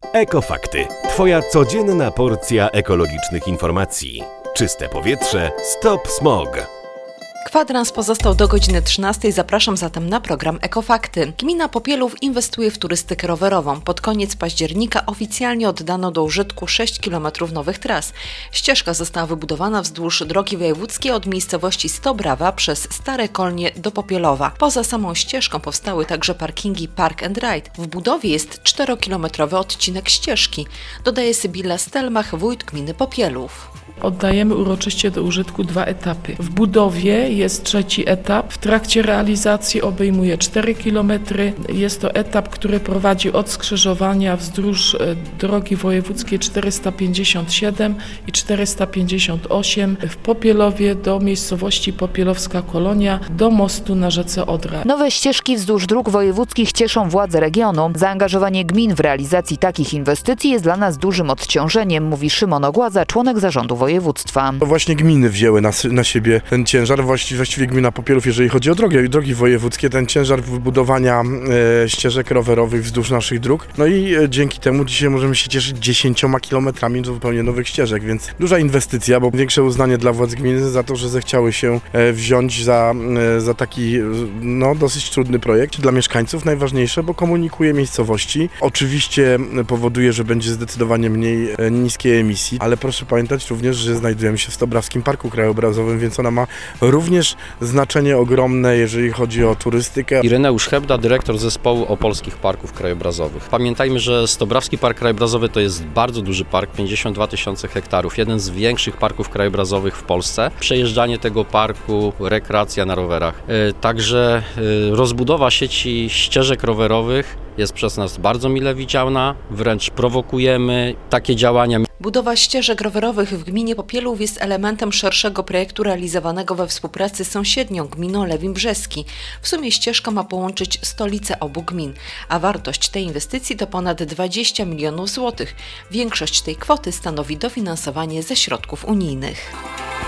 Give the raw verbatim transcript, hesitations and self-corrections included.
Ekofakty. Twoja codzienna porcja ekologicznych informacji. Czyste powietrze. Stop smog. Kwadrans pozostał do godziny trzynastej. Zapraszam zatem na program Ekofakty. Gmina Popielów inwestuje w turystykę rowerową. Pod koniec października oficjalnie oddano do użytku sześć kilometrów nowych tras. Ścieżka została wybudowana wzdłuż drogi wojewódzkiej od miejscowości Stobrawa przez Stare Kolnie do Popielowa. Poza samą ścieżką powstały także parkingi Park and Ride. W budowie jest czterokilometrowy odcinek ścieżki, dodaje Sybilla Stelmach, wójt gminy Popielów. Oddajemy uroczyście do użytku dwa etapy. W budowie jest trzeci etap. W trakcie realizacji obejmuje cztery kilometry. Jest to etap, który prowadzi od skrzyżowania wzdłuż drogi wojewódzkiej czterysta pięćdziesiąt siedem i czterysta pięćdziesiąt osiem w Popielowie do miejscowości Popielowska Kolonia do mostu na rzece Odra. Nowe ścieżki wzdłuż dróg wojewódzkich cieszą władze regionu. Zaangażowanie gmin w realizacji takich inwestycji jest dla nas dużym odciążeniem, mówi Szymon Ogładza, członek zarządu województwa. To właśnie gminy wzięły na, na siebie ten ciężar, właściwie, właściwie gmina Popielów, jeżeli chodzi o drogi, drogi wojewódzkie, ten ciężar wybudowania e, ścieżek rowerowych wzdłuż naszych dróg. No i e, dzięki temu dzisiaj możemy się cieszyć dziesięcioma kilometrami zupełnie nowych ścieżek, więc duża inwestycja, bo większe uznanie dla władz gminy za to, że zechciały się e, wziąć za, e, za taki no, dosyć trudny projekt. Dla mieszkańców najważniejsze, bo komunikuje miejscowości. Oczywiście powoduje, że będzie zdecydowanie mniej e, niskiej emisji, ale proszę pamiętać również, że znajdujemy się w Stobrawskim Parku Krajobrazowym, więc ona ma również znaczenie ogromne, jeżeli chodzi o turystykę. Ireneusz Hebda, dyrektor zespołu Opolskich Parków Krajobrazowych. Pamiętajmy, że Stobrawski Park Krajobrazowy to jest bardzo duży park, pięćdziesiąt dwa tysiące hektarów, jeden z większych parków krajobrazowych w Polsce. Przejeżdżanie tego parku, rekreacja na rowerach. Także rozbudowa sieci ścieżek rowerowych jest przez nas bardzo mile widziana, wręcz prowokujemy takie działania. Budowa ścieżek rowerowych w gminie Popielów jest elementem szerszego projektu realizowanego we współpracy z sąsiednią gminą Lewin Brzeski. W sumie ścieżka ma połączyć stolice obu gmin, a wartość tej inwestycji to ponad dwadzieścia milionów złotych. Większość tej kwoty stanowi dofinansowanie ze środków unijnych.